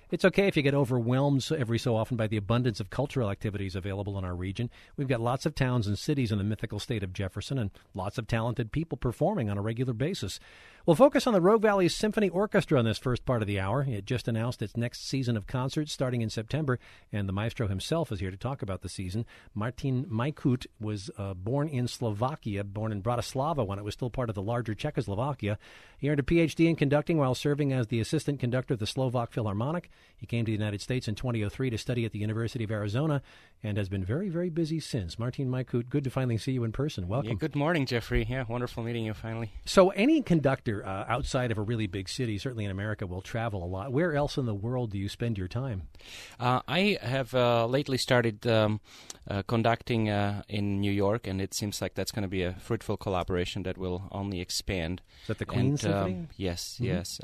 It's okay if you get overwhelmed every so often by the abundance of cultural activities available in our region. We've got lots of towns and cities in the mythical state of Jefferson and lots of talented people performing on a regular basis. We'll focus on the Rogue Valley Symphony Orchestra in this first part of the hour. It just announced its next season of concerts starting in September, and the maestro himself is here to talk about the season. Martin Majkut was born in Slovakia, born in Bratislava when it was still part of the larger Czechoslovakia. He earned a Ph.D. in conducting while serving as the assistant conductor of the Slovak Philharmonic. He came to the United States in 2003 to study at the University of Arizona and has been very, very busy since. Martin Majkut, good to finally see you in person. Welcome. Yeah, good morning, Jeffrey. Yeah, wonderful meeting you finally. So any conductor outside of a really big city, certainly in America, will travel a lot. Where else in the world do you spend your time? I have lately started conducting in New York, and it seems like that's going to be a fruitful collaboration that will only expand. Is that the Queen Symphony? Yes, yes.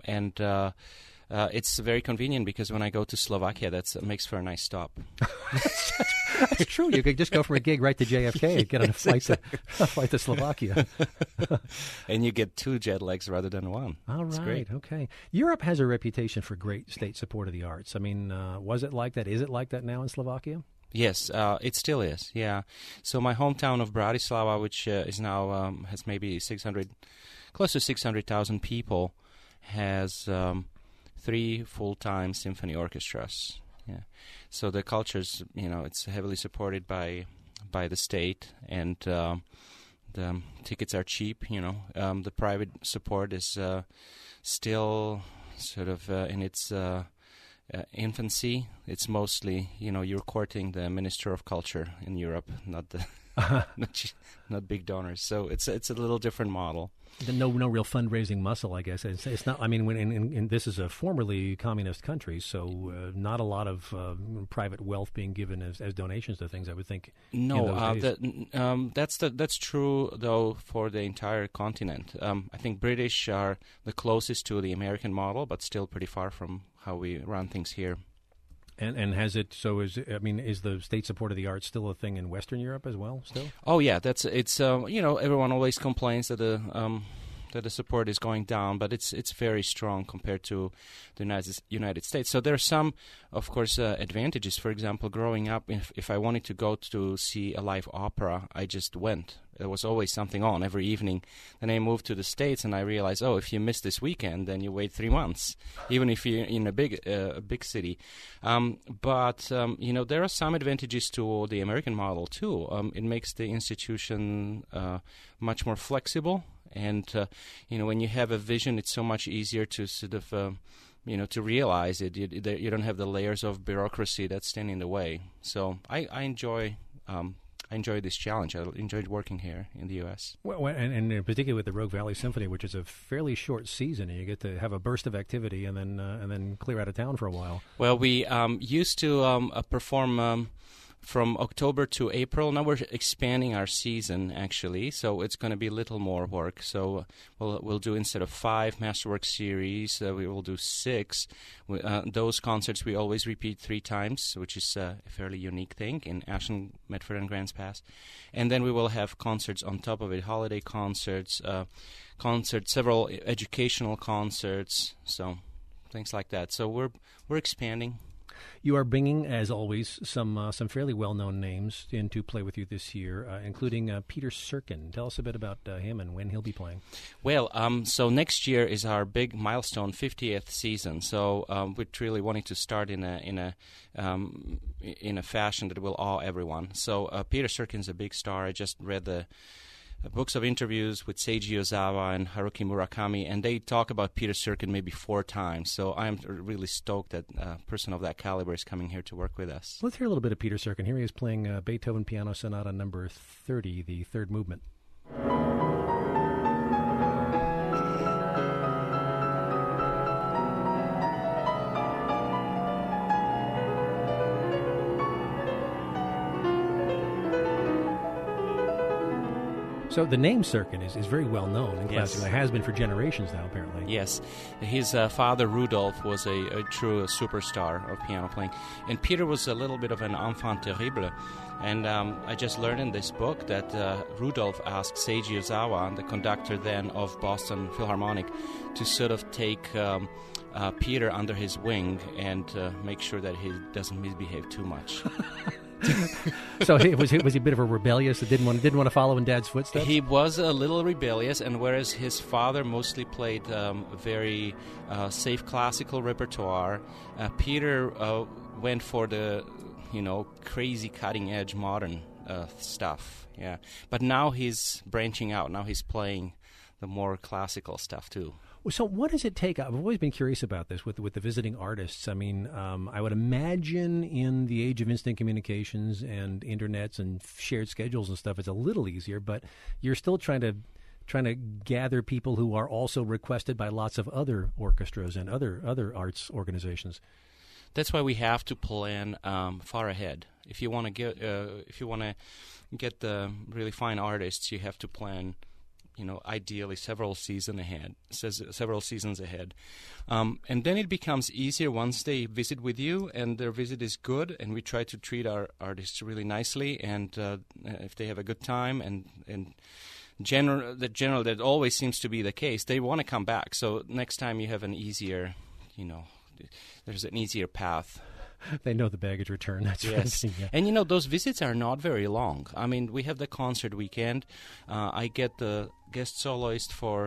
It's very convenient because when I go to Slovakia, that makes for a nice stop. That's true. You could just go from a gig right to JFK and get on a flight to Slovakia. And you get 2 jet lags rather than 1. All right. Okay. Europe has a reputation for great state support of the arts. I mean, was it like that? Is it like that now in Slovakia? Yes, it still is, yeah. So my hometown of Bratislava, which is now has maybe close to 600,000 people, has 3 full-time symphony orchestras. Yeah, so the culture's, it's heavily supported by the state, and the tickets are cheap. The private support is still sort of in its infancy. It's mostly, you're courting the Minister of Culture in Europe, not the not big donors. So it's a little different model. No real fundraising muscle, I guess. It's not. I mean, when this is a formerly communist country, so not a lot of private wealth being given as donations to things, I would think. No, that's true though for the entire continent. I think British are the closest to the American model, but still pretty far from how we run things here. And has it? So is the state support of the arts still a thing in Western Europe as well? Still? Oh yeah, it's everyone always complains that the support is going down, but it's very strong compared to the United States. So there are some, of course, advantages. For example, growing up, if I wanted to go to see a live opera, I just went. There was always something on every evening. Then I moved to the States, and I realized, if you miss this weekend, then you wait 3 months, even if you're in a big city. But there are some advantages to the American model too. It makes the institution much more flexible, and when you have a vision, it's so much easier to sort of to realize it. You don't have the layers of bureaucracy that stand in the way. So I enjoy this challenge. I enjoyed working here in the U.S. Well, and particularly with the Rogue Valley Symphony, which is a fairly short season, and you get to have a burst of activity and then clear out of town for a while. Well, we used to perform from October to April. Now we're expanding our season, actually, so it's going to be a little more work. So we'll do, instead of 5 Masterwork series, we will do 6. Those concerts we always repeat 3 times, which is a fairly unique thing in Ashland, Medford, and Grants Pass. And then we will have concerts on top of it, holiday concerts, several educational concerts, so things like that. So we're expanding. You are bringing, as always, some fairly well-known names in to play with you this year, including Peter Serkin. Tell us a bit about him and when he'll be playing. Well, so next year is our big milestone, 50th season. So we're really wanting to start in a fashion that will awe everyone. So Peter Serkin's a big star. I just read the books of interviews with Seiji Ozawa and Haruki Murakami, and they talk about Peter Serkin maybe 4 times. So I'm really stoked that a person of that caliber is coming here to work with us. Let's hear a little bit of Peter Serkin. Here he is playing Beethoven Piano Sonata number 30, the 3rd movement. So the name Serkin is very well known in classical. It has been for generations now, apparently. Yes. His father, Rudolf, was a true superstar of piano playing. And Peter was a little bit of an enfant terrible. And I just learned in this book that Rudolf asked Seiji Ozawa, the conductor then of Boston Philharmonic, to sort of take Peter under his wing and make sure that he doesn't misbehave too much. So was he a bit of a rebellious that didn't want to follow in Dad's footsteps? He was a little rebellious, and whereas his father mostly played very safe classical repertoire, Peter went for the crazy cutting edge modern stuff. Yeah, but now he's branching out. Now he's playing the more classical stuff too. So what does it take? I've always been curious about this with the visiting artists. I mean, I would imagine in the age of instant communications and internets and shared schedules and stuff, it's a little easier, but you're still trying to gather people who are also requested by lots of other orchestras and other arts organizations. That's why we have to plan far ahead. If you want to get the really fine artists, you have to plan, ideally several seasons ahead. And then it becomes easier once they visit with you and their visit is good, and we try to treat our artists really nicely, and if they have a good time and that always seems to be the case, they want to come back. So next time you have an easier, there's an easier path. They know the baggage return. That's yes. Right. Yeah. And those visits are not very long. I mean, we have the concert weekend. I get the guest soloist for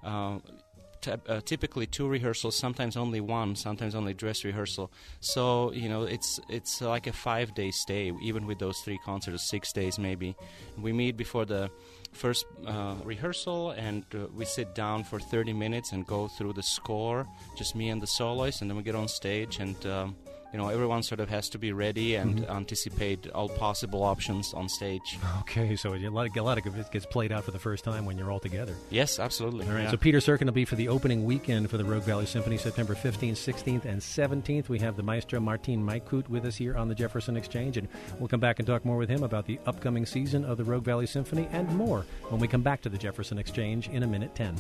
typically 2 rehearsals, sometimes only 1, sometimes only dress rehearsal. So it's like a 5-day stay, even with those 3 concerts, 6 days maybe. We meet before the first rehearsal, and we sit down for 30 minutes and go through the score, just me and the soloist, and then we get on stage, and everyone sort of has to be ready and anticipate all possible options on stage. Okay, so a lot of it gets played out for the first time when you're all together. Yes, absolutely. All right, yeah. So Peter Serkin will be for the opening weekend for the Rogue Valley Symphony, September 15th, 16th, and 17th. We have the maestro Martin Maikut with us here on the Jefferson Exchange, and we'll come back and talk more with him about the upcoming season of the Rogue Valley Symphony and more when we come back to the Jefferson Exchange in a minute 10.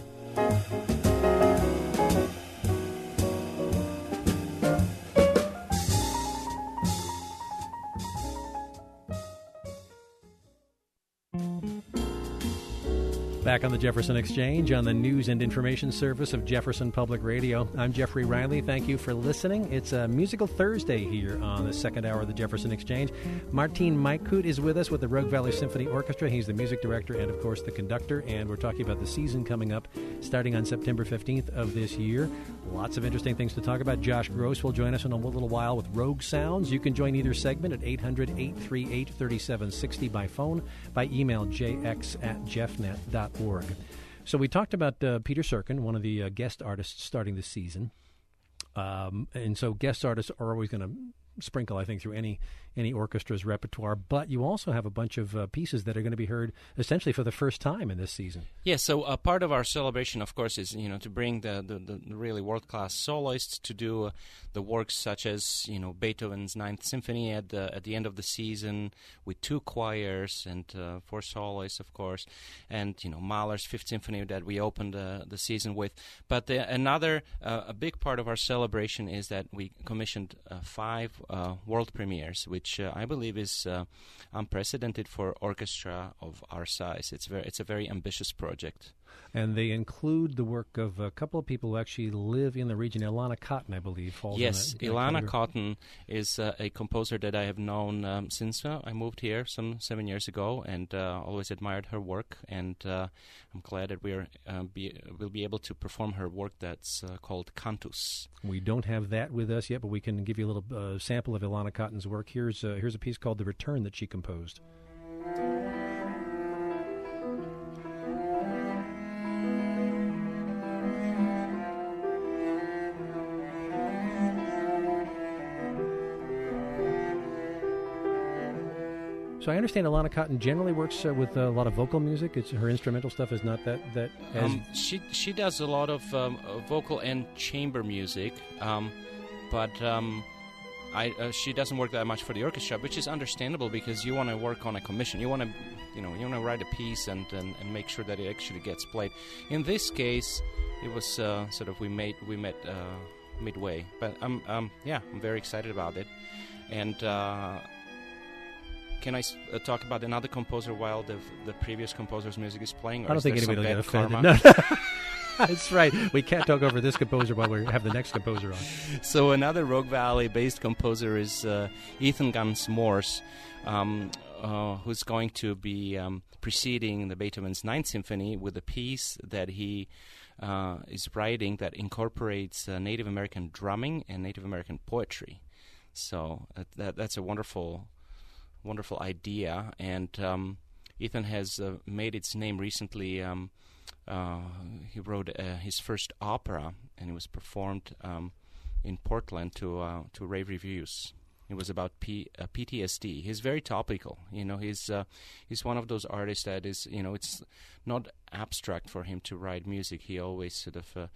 Back on the Jefferson Exchange on the News and Information Service of Jefferson Public Radio. I'm Jeffrey Riley. Thank you for listening. It's a musical Thursday here on the second hour of the Jefferson Exchange. Martin Maikut is with us with the Rogue Valley Symphony Orchestra. He's the music director and, of course, the conductor. And we're talking about the season coming up starting on September 15th of this year. Lots of interesting things to talk about. Josh Gross will join us in a little while with Rogue Sounds. You can join either segment at 800-838-3760 by phone, by email jx@jeffnet.org. So we talked about Peter Serkin, one of the guest artists starting this season. And so guest artists are always going to sprinkle, I think, through any orchestra's repertoire. But you also have a bunch of pieces that are going to be heard essentially for the first time in this season. Yeah, so part of our celebration, of course, is to bring the really world-class soloists to do the works such as Beethoven's Ninth Symphony at the end of the season with 2 choirs and 4 soloists, of course, and Mahler's Fifth Symphony that we opened the season with. But another a big part of our celebration is that we commissioned 5 world premieres, which I believe is unprecedented for orchestra of our size. It's a very ambitious project. And they include the work of a couple of people who actually live in the region. Ilana Cotton, I believe, falls Yes, in that Ilana category. Cotton is a composer that I have known since I moved here some 7 years ago, and always admired her work. And I'm glad that we'll be able to perform her work that's called Cantus. We don't have that with us yet, but we can give you a little sample of Ilana Cotton's work. Here's a piece called The Return that she composed. So I understand Ilana Cotton generally works with a lot of vocal music. Her instrumental stuff is not that as... She does a lot of vocal and chamber music, but she doesn't work that much for the orchestra, which is understandable because you want to work on a commission. You want to write a piece and make sure that it actually gets played. In this case, it was sort of we met midway, but I'm very excited about it. And can I talk about another composer while the previous composer's music is playing? Or I don't think is there anybody will get some bad offended. karma? No. That's right. We can't talk over this composer while we have the next composer on. So another Rogue Valley-based composer is Ethan Guns Morse, who's going to be preceding the Beethoven's Ninth Symphony with a piece that he is writing that incorporates Native American drumming and Native American poetry. So that's a wonderful idea, and Ethan has made its name recently. He wrote his first opera, and it was performed in Portland to rave reviews. It was about PTSD. He's very topical. He's one of those artists that is, it's not abstract for him to write music. He always sort of,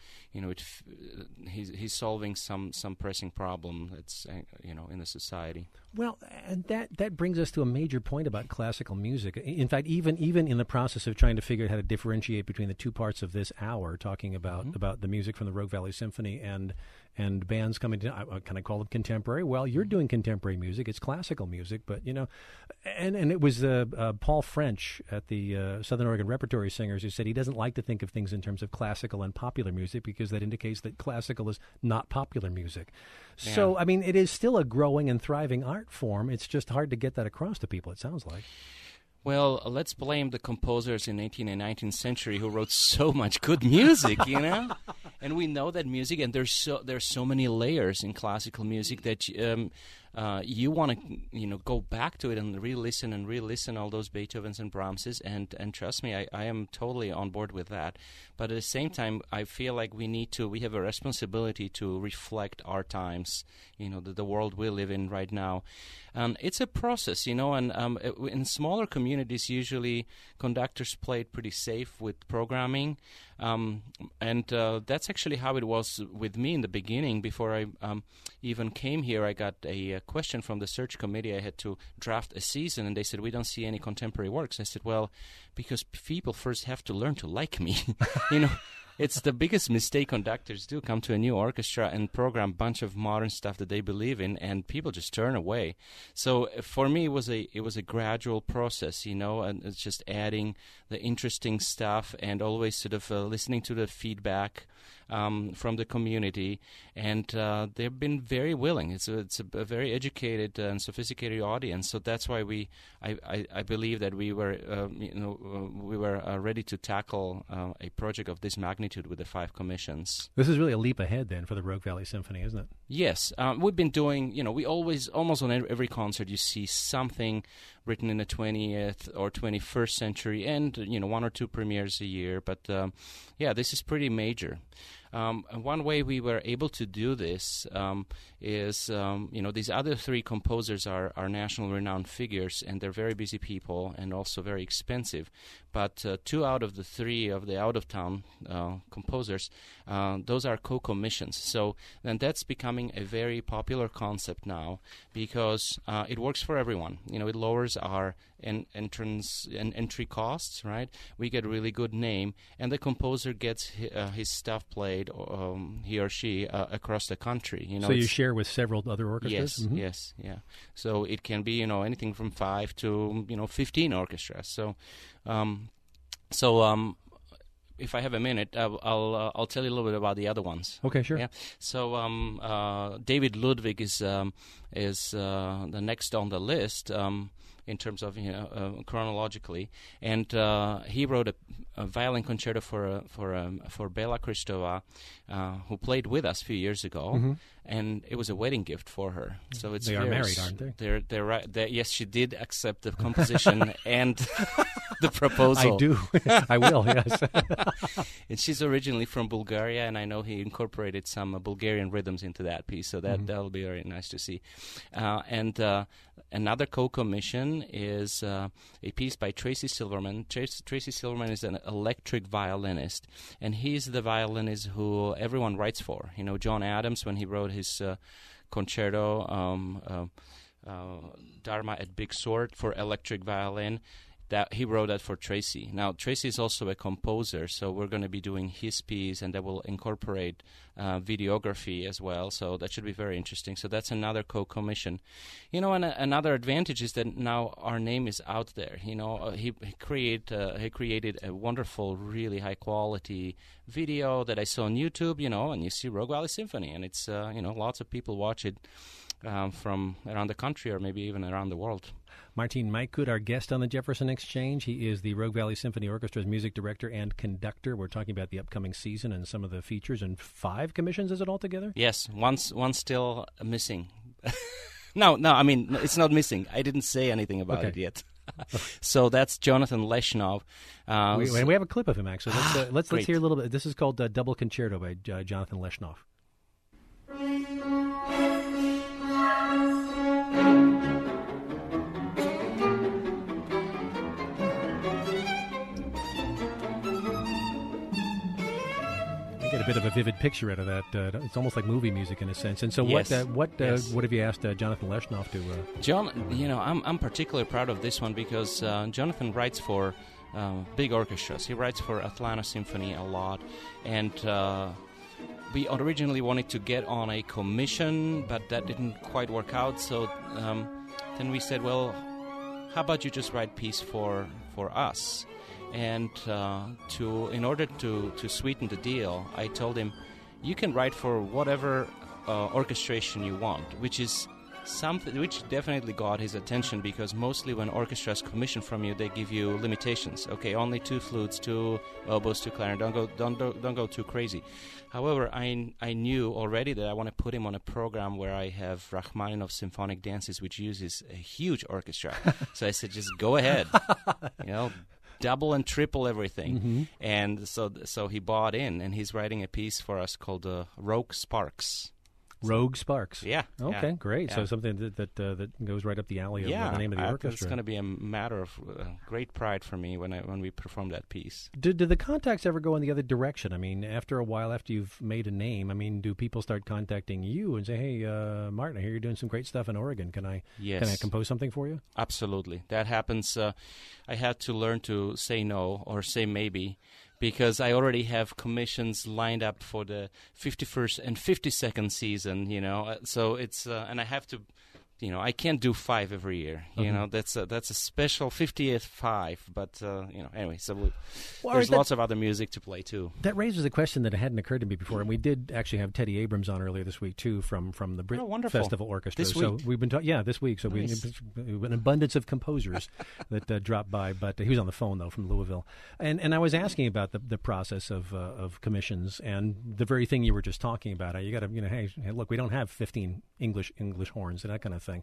he's solving some pressing problem that's, in the society. Well, and that brings us to a major point about classical music. In fact, even in the process of trying to figure out how to differentiate between the two parts of this hour, talking about the music from the Rogue Valley Symphony and bands coming to, can I call it contemporary? Well, you're doing contemporary music. It's classical music, but, and it was Paul French at the Southern Oregon Repertory Singers who said he doesn't like to think of things in terms of classical and popular music because that indicates that classical is not popular music. Yeah. So, I mean, it is still a growing and thriving art form. It's just hard to get that across to people, it sounds like. Well, let's blame the composers in 18th and 19th century who wrote so much good music, And we know that music, and there's so many layers in classical music that you want to go back to it and re-listen all those Beethovens and Brahmses, and trust me, I am totally on board with that. But at the same time, I feel like we have a responsibility to reflect our times, the world we live in right now. It's a process, and in smaller communities, usually conductors play it pretty safe with programming. And that's actually how it was with me in the beginning. Before I even came here, I got a question from the search committee. I had to draft a season, and they said, we don't see any contemporary works. I said, well, because people first have to learn to like me. It's the biggest mistake conductors do, come to a new orchestra and program a bunch of modern stuff that they believe in, and people just turn away. So for me, it was a gradual process, and it's just adding the interesting stuff and always sort of listening to the feedback from the community, and they've been very willing. It's a very educated and sophisticated audience, so that's why I believe that we were ready to tackle a project of this magnitude with the 5 commissions. This is really a leap ahead then for the Rogue Valley Symphony, isn't it? Yes, we've been doing. We always, almost on every concert, you see something written in the 20th or 21st century, and 1 or 2 premieres a year. But this is pretty major. One way we were able to do this is, these other 3 composers are national renowned figures, and they're very busy people and also very expensive. But 2 out of the 3 of the out-of-town composers, those are co-commissions. So then that's becoming a very popular concept now because it works for everyone. It lowers our entry costs, right? We get a really good name, and the composer gets his stuff played, he or she, across the country. So you share with several other orchestras? Yes, yes, yeah. So it can be, anything from 5 to, 15 orchestras. So, if I have a minute, I'll tell you a little bit about the other ones. Okay, sure. Yeah. So David Ludwig is the next on the list in terms of chronologically, and he wrote a violin concerto for Bela Kristova, who played with us a few years ago, and it was a wedding gift for her. So it's they are married, aren't they? They're right. Yes, she did accept the composition and the proposal. I do. I will. Yes. And she's originally from Bulgaria, and I know he incorporated some Bulgarian rhythms into that piece, so that'll be very nice to see. And another co-commission is a piece by Tracy Silverman. Tracy Silverman is an electric violinist, and he's the violinist who everyone writes for. John Adams, when he wrote his concerto, Dharma at Big Sword for electric violin, that he wrote that for Tracy. Now, Tracy is also a composer, so we're going to be doing his piece, and that will incorporate videography as well, so that should be very interesting. So that's another co-commission. You know, and another advantage is that now our name is out there. You know, he created a wonderful, really high-quality video that I saw on YouTube, you know, and you see Rogue Valley Symphony, and it's, you know, lots of people watch it from around the country or maybe even around the world. Martin Maikut, our guest on the Jefferson Exchange. He is the Rogue Valley Symphony Orchestra's music director and conductor. We're talking about the upcoming season and some of the features, and 5 commissions, is it altogether? Yes, one's still missing. No, I mean, it's not missing. I didn't say anything about it yet. So that's Jonathan Leshnov. We have a clip of him, actually. Let's hear a little bit. This is called Double Concerto by Jonathan Leshnov. Get a bit of a vivid picture out of that. It's almost like movie music in a sense. And so, yes. what have you asked Jonathan Leshnov to? John, you know, I'm particularly proud of this one because Jonathan writes for big orchestras. He writes for Atlanta Symphony a lot, and we originally wanted to get on a commission, but that didn't quite work out. So then we said, well, how about you just write piece for us? And in order to sweeten the deal, I told him, you can write for whatever orchestration you want, which is something which definitely got his attention, because mostly when orchestras commission from you, they give you limitations. Okay, only 2 flutes, 2 oboes, 2 clarinet. Don't go too crazy. However, I knew already that I want to put him on a program where I have Rachmaninoff Symphonic Dances, which uses a huge orchestra. So I said, just go ahead, you know. Double and triple everything. Mm-hmm. And so he bought in, and he's writing a piece for us called Rogue Sparks. Rogue Sparks. Yeah. Okay, great. Yeah. So something that goes right up the alley of the name of the orchestra. It's going to be a matter of great pride for me when we perform that piece. Do the contacts ever go in the other direction? I mean, after a while, after you've made a name, I mean, do people start contacting you and say, "Hey, Martin, I hear you're doing some great stuff in Oregon. Can I compose something for you?" Absolutely, that happens. I had to learn to say no or say maybe, because I already have commissions lined up for the 51st and 52nd season, you know. So it's and I have to, you know, I can't do 5 every year. Mm-hmm. You know, that's a special 50th 5. But you know, anyway, so there's lots of other music to play too. That raises a question that hadn't occurred to me before, and we did actually have Teddy Abrams on earlier this week too, from the Brit Festival Orchestra. This week. So we've been this week. So nice. we an abundance of composers that dropped by, but he was on the phone though from Louisville, and I was asking about the process of commissions and the very thing you were just talking about. You got to, you know, hey, look, we don't have 15 English horns and that kind of thing.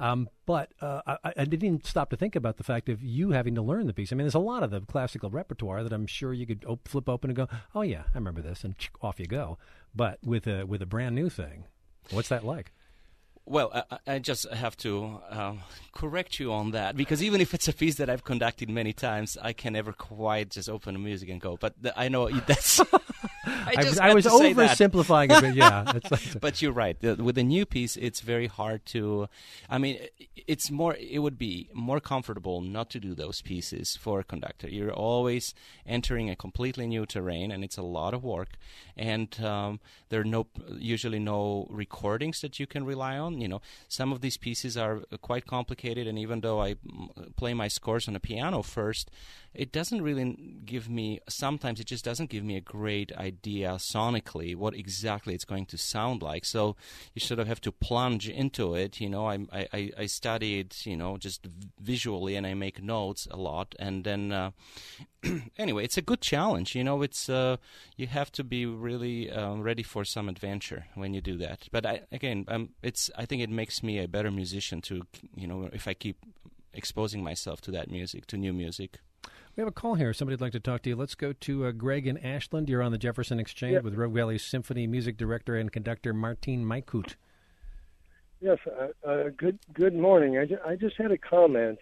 But I didn't stop to think about the fact of you having to learn the piece. I mean, there's a lot of the classical repertoire that I'm sure you could flip open and go, oh yeah, I remember this, and off you go. But with a brand new thing, what's that like? Well, I just have to correct you on that, because even if it's a piece that I've conducted many times, I can never quite just open the music and go. But I know that's... I was oversimplifying it, but yeah. But you're right. With a new piece, it's very hard to... I mean, it would be more comfortable not to do those pieces for a conductor. You're always entering a completely new terrain, and it's a lot of work. And there are usually no recordings that you can rely on. You know, some of these pieces are quite complicated, and even though I play my scores on a piano first, it doesn't really give me, sometimes it just doesn't give me a great idea sonically what exactly it's going to sound like. So you sort of have to plunge into it. You know, I study it, you know, just visually, and I make notes a lot. And then, anyway, it's a good challenge. You know, it's you have to be really ready for some adventure when you do that. But I think it makes me a better musician to, you know, if I keep exposing myself to that music, to new music. We have a call here. Somebody'd like to talk to you. Let's go to Greg in Ashland. You're on the Jefferson Exchange with Rogue Valley Symphony music director and conductor Martin Maikut. Yes, good morning. I just had a comment.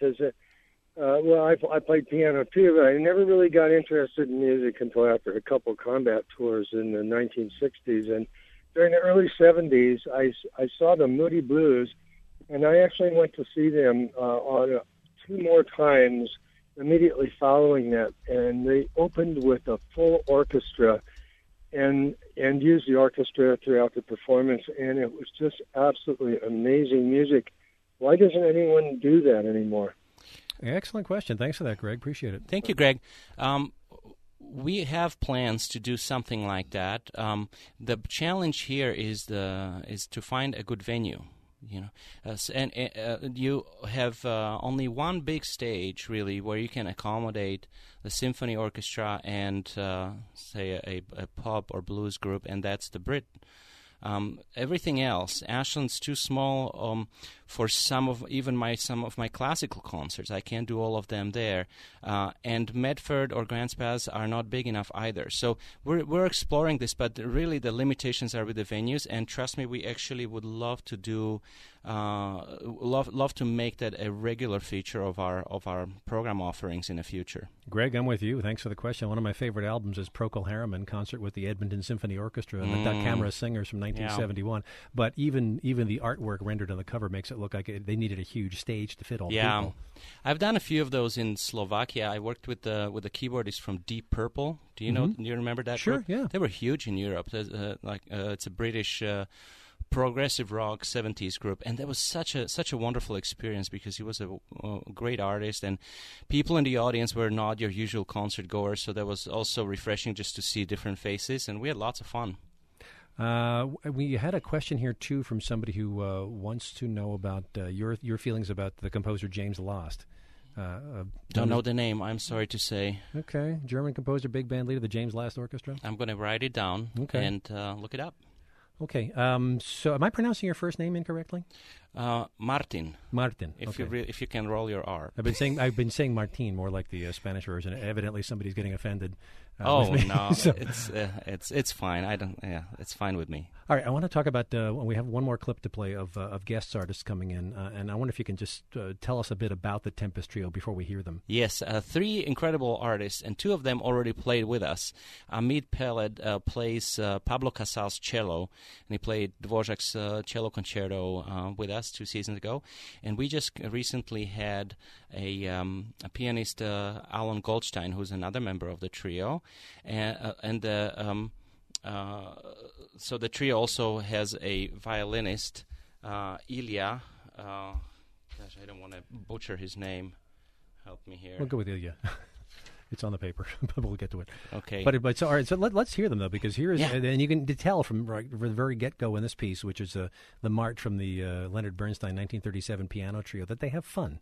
I played piano too, but I never really got interested in music until after a couple combat tours in the 1960s. And during the early 70s, I saw the Moody Blues, and I actually went to see them 2 more times immediately following that, and they opened with a full orchestra and used the orchestra throughout the performance, and it was just absolutely amazing music. Why doesn't anyone do that anymore? Excellent question. Thanks for that, Greg. Appreciate it. Thank you, Greg. We have plans to do something like that. The challenge here is to find a good venue. You have only one big stage, really, where you can accommodate the symphony orchestra and, say, a pop or blues group, and that's the Brit. Everything else, Ashland's too small for some of my classical concerts. I can't do all of them there, and Medford or Grants Pass are not big enough either. So we're exploring this, but really the limitations are with the venues. And trust me, we actually would love to do. Love to make that a regular feature of our program offerings in the future. Greg, I'm with you. Thanks for the question. One of my favorite albums is Procol Harriman Concert with the Edmonton Symphony Orchestra and the Camera Singers from 1971. Yeah. But even the artwork rendered on the cover makes it look like they needed a huge stage to fit all the people. I've done a few of those in Slovakia. I worked with the keyboardist from Deep Purple. Do you know? Do you remember that? Sure. group? Yeah. They were huge in Europe. It's a British. Progressive rock 70s group, and that was such a wonderful experience because he was a great artist, and people in the audience were not your usual concert goers, so that was also refreshing just to see different faces, and we had lots of fun. We had a question here too from somebody who wants to know about your feelings about the composer James Last. Don't know the name, I'm sorry to say. Okay, German composer, big band leader, the James Last Orchestra. I'm going to write it down and look it up. Okay, so am I pronouncing your first name incorrectly? Martin. Martin. If you can roll your R. I've been saying Martin, more like the Spanish version. Evidently, somebody's getting offended. No, so. it's fine. It's fine with me. All right, I want to talk about. We have one more clip to play of guest artists coming in, and I wonder if you can just tell us a bit about the Tempest Trio before we hear them. Yes, 3 incredible artists, and 2 of them already played with us. Amit Peled plays Pablo Casal's cello, and he played Dvorak's cello concerto with us 2 seasons ago. And we just recently had a pianist, Alan Goldstein, who's another member of the trio, so the trio also has a violinist, Ilya. I don't want to butcher his name. Help me here. We'll go with Ilya. It's on the paper, but we'll get to it. Okay. But so all right. So let's hear them though, because here is and you can tell from the very get-go in this piece, which is the march from the Leonard Bernstein 1937 piano trio, that they have fun.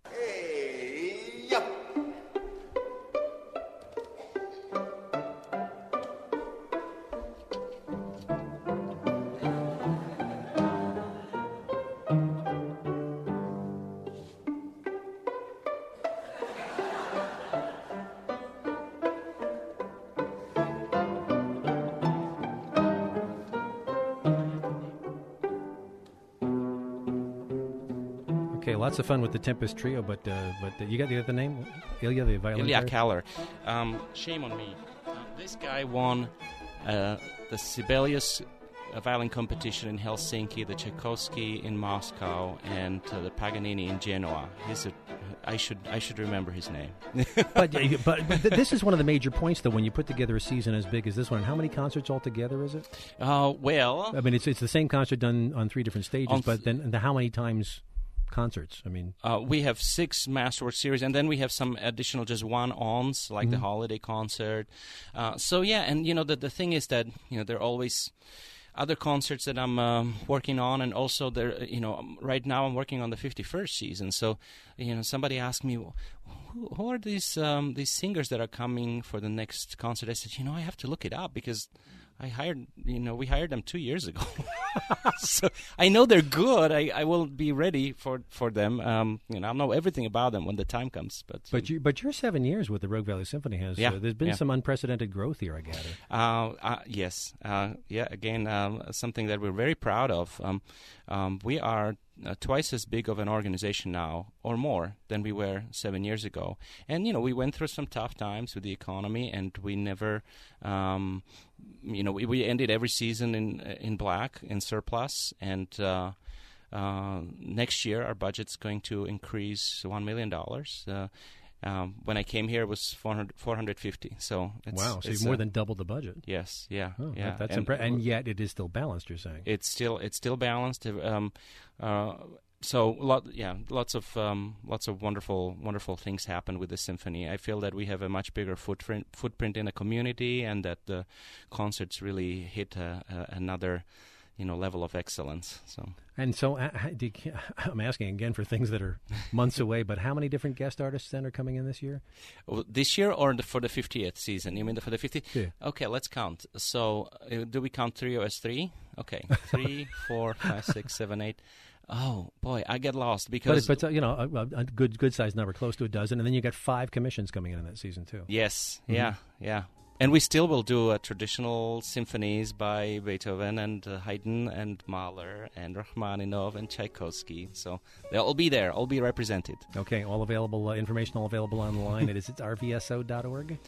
Okay, lots of fun with the Tempest Trio, but you got the name? Ilya, the violin Ilya player? Kaller. Shame on me. This guy won the Sibelius violin competition in Helsinki, the Tchaikovsky in Moscow, and the Paganini in Genoa. I should remember his name. but this is one of the major points, though, when you put together a season as big as this one. How many concerts altogether is it? Well, I mean, it's the same concert done on 3 different stages, but then how many times concerts? I mean, we have 6 Masterwork series, and then we have some additional just one-ons, like the holiday concert. And the thing is that there are always other concerts that I'm working on, and also there, right now I'm working on the 51st season. So, somebody asked me, who are these singers that are coming for the next concert? I said, I have to look it up because we hired them 2 years ago. So I know they're good. I will be ready for them. I'll know everything about them when the time comes. But your 7 years with the Rogue Valley Symphony there's been some unprecedented growth here, I gather. Yes. Again, something that we're very proud of. We are twice as big of an organization now, or more, than we were 7 years ago. And, we went through some tough times with the economy, and we never, we ended every season in black, in surplus, and next year our budget's going to increase $1 million. When I came here, it was 450. So it's, wow, so you've more than doubled the budget. Yes, yeah, Oh, yeah. that's and yet it is still balanced. You're saying it's still balanced. So lots of wonderful things happen with the symphony. I feel that we have a much bigger footprint in the community, and that the concerts really hit another level of excellence. So I'm asking again for things that are months away, but how many different guest artists then are coming in this year? This year or for the 50th season? You mean for the 50th? Yeah. Okay, let's count. So do we count trio as three? Okay, 3, 4, 5, 6, 7, 8. Oh boy, I get lost because but a good sized number, close to a dozen, and then you got 5 commissions coming in that season too. Yes, yeah. And we still will do traditional symphonies by Beethoven and Haydn and Mahler and Rachmaninoff and Tchaikovsky. So they'll all be there, all be represented. Okay, all available, information all available online. It's rvso.org?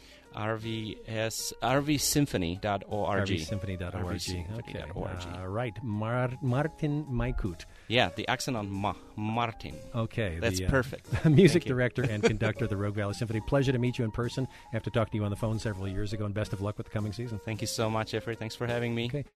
rvsymphony.org. rvsymphony.org. Okay. Right. Martin Maikut. Yeah, the accent on Martin. Okay. That's perfect. Music director and conductor of the Rogue Valley Symphony. Pleasure to meet you in person. I have to talk to you on the phone several years ago, and best of luck with the coming season. Thank you so much, Jeffrey. Thanks for having me. Okay.